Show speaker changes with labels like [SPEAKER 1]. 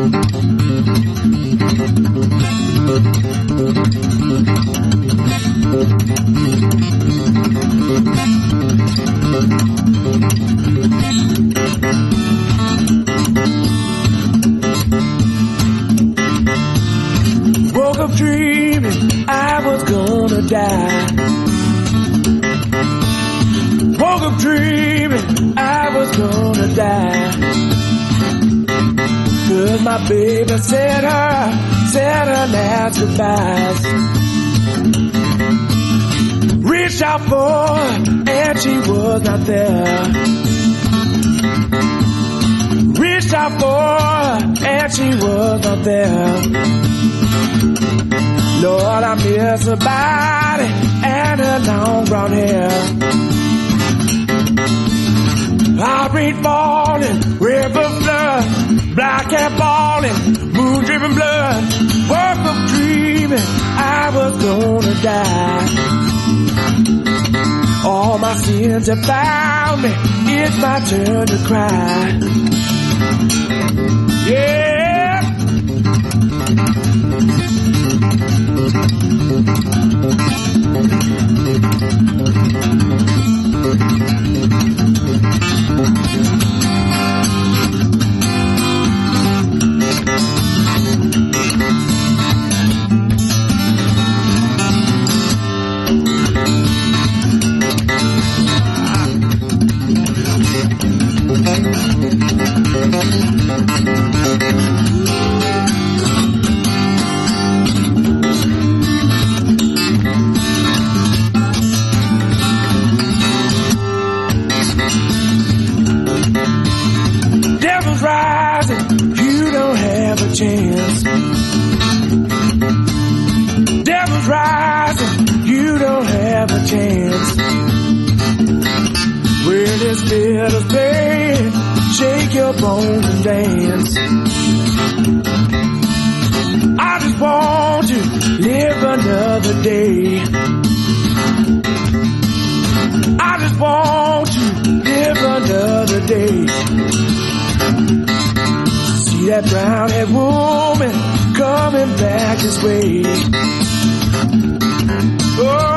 [SPEAKER 1] Woke up dreaming I was gonna die. Woke up dreaming I was gonna die. 'Cause my baby said her last goodbyes. Reached out for her and she was not there. Reached out for her and she was not there. Lord, I miss her body and her long brown hair. Heart rate falling, river flood, black cat falling, moon dripping blood. Woke up dreaming I was gonna die. All my sins have found me, it's my turn to cry. Yeah. Devil's rising, you don't have a chance. Devil's rising, you don't have a chance. When this fiddle's playing, shake your bones and dance. I just want to live another day. I just want to live another day. See that brown-haired woman coming back this way. Oh.